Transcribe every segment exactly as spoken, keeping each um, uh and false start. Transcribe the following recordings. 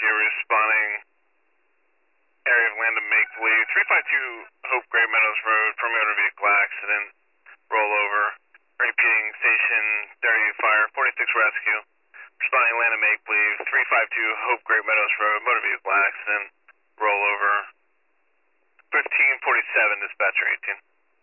Rescue responding. Area of land of make-believe. three five two Hope Great Meadows Road for motor vehicle accident. Rollover. Repeating station thirty fire forty-six rescue. Responding land of make-believe. three five two Hope Great Meadows Road motor vehicle accident. Rollover. fifteen forty-seven dispatcher eighteen.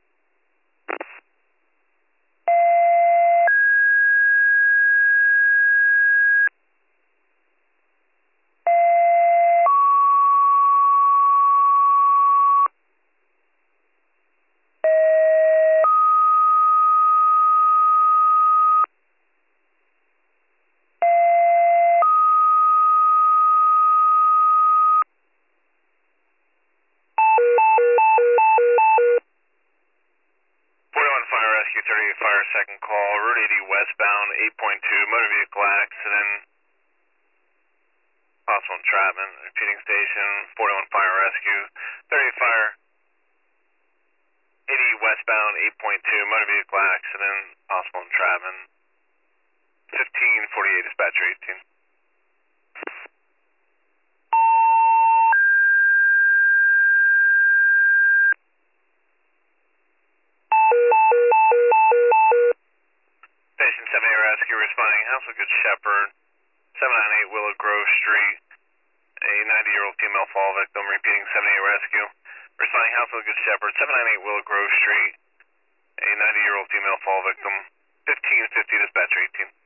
forty-one Fire Rescue, thirty-eight Fire, second call, Route eighty westbound, eight point two, motor vehicle accident, possible entrapment, repeating station, forty-one Fire Rescue, thirty-eight Fire, eighty westbound, eight point two, motor vehicle accident, possible entrapment, fifteen forty-eight, dispatcher eighteen. Station seventy-eight Rescue responding, House of Good Shepherd, seven ninety-eight Willow Grove Street, a ninety-year-old female fall victim, repeating seventy-eight Rescue. Responding, House of Good Shepherd, seven ninety-eight Willow Grove Street, a ninety-year-old female fall victim, fifteen fifty, dispatcher eighteen.